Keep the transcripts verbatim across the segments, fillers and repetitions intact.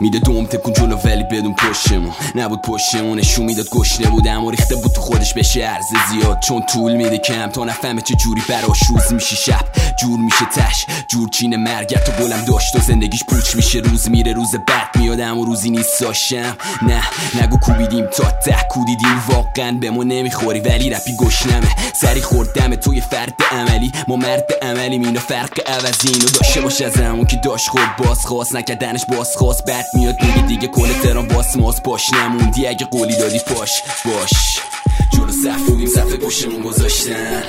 میده دوم تکون جلو ولی بدون پشتمون نبود پشتمون نشون میداد گشنه بودم و ریخته بود تو خودش بشه عرض زیاد چون طول میده کم تا نفهمه چه جوری براش روز میشه شب جور میشه تش جور چین مرگت و گلم داشت و زندگیش پوچ میشه روز میره روز بعد میادم و روزی نیست ساشم نه نگو کوبیدیم تا ته کودیدیم واقعا به ما نمیخوری ولی رپی گشنمه سری خوردم توی فرد عملی ما مرد عملی اینا فرق عوضین و داشته باشه از همون که داشت خود باز خواست نکردنش باز خواست بعد میاد دیگه دیگه کل تران باس ماس پاش نموندی اگه قولی دادی پاش باش جلو صف بودیم صفحه پشتمون گذاشتن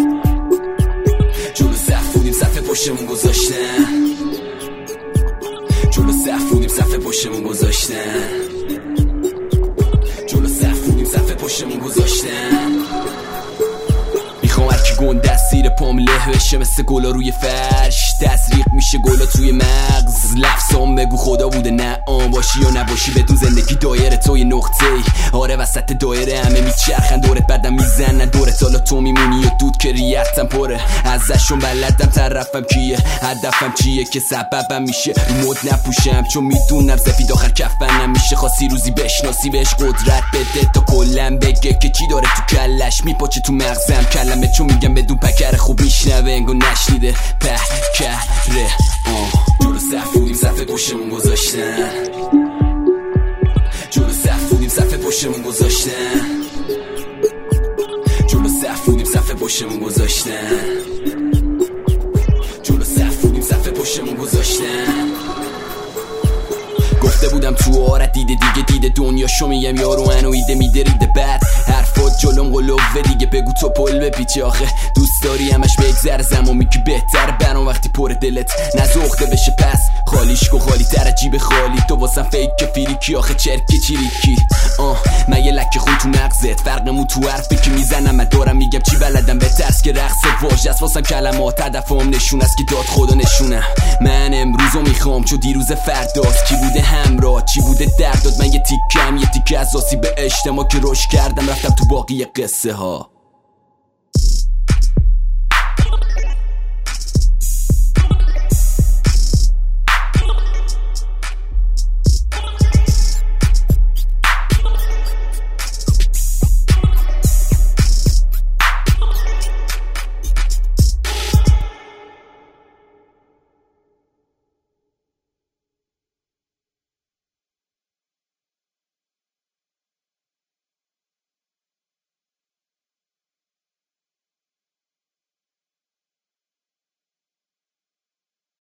جلو صف بودیم صفحه پشتمون گذاشتن جلو صف بودیم صفحه پشتمون گذاشتن جلو صف بودیم صفحه پشتمون گذاشتن میخوام هرکی گنده از سیر پام له بشه مثل گلا روی فرش تزریق میشه گلا توی مغز لفظام بگو خدا بوده نه آن باشی یا نباشی بدون زندگی دایره توی نقطه ای آره وسط دایره همه میچرخن دورت بعدم میزنن دورت حالا تو میمونی و دود که ریختم پره ازشون بلدم طرفم کیه هدفم چیه که سببم میشه مد نپوشم چون میدونم سفید آخر کفنم میشه خاصی روزی بشناسی بهش قدرت بده تا کلم بگه که چی داره تو کلش میپاچه تو مغزم کلمه چون میگم بدون پکر خوب میشنوه انگو نشنیده پکره آه جلو صف بودیم صفحه پشتمون گذاشتن جلو صف بودیم صفحه پشتمون گذاشتن جلو صف بودیم صفحه پشتمون گذاشتن جلو صف بودیم صفحه پشتمون گذاشتن گفته بودم تو آرت دیده دیگه دیده دنیا شو میگم یارو انو ایده میده ریده بعد حرفات جلوم قلوه دیگه بگو تو پل بپیچی آخه دوست داری همش بگذر زمانی که بهتر برام وقتی پر دلت نزوخته بشه پس خالیش کو خالی تر جیب خالی تو واسم فیک که فیریکی آخه چرکی چیریکی آه من یه لکه خون تو مغزت فرقمون تو حرفی که میزنم من دارم میگم چی بلدم به ترس که رقص واژه است واسم کلمات هدفم نشون است که داد خدا نشونم من امروزو میخوام چون دیروز فرداست کی بوده همراه چی بوده درد داد من یه تیکم یه تیکه از آسیب اجتماع که روش کردم رفتم تو باقی قصه ها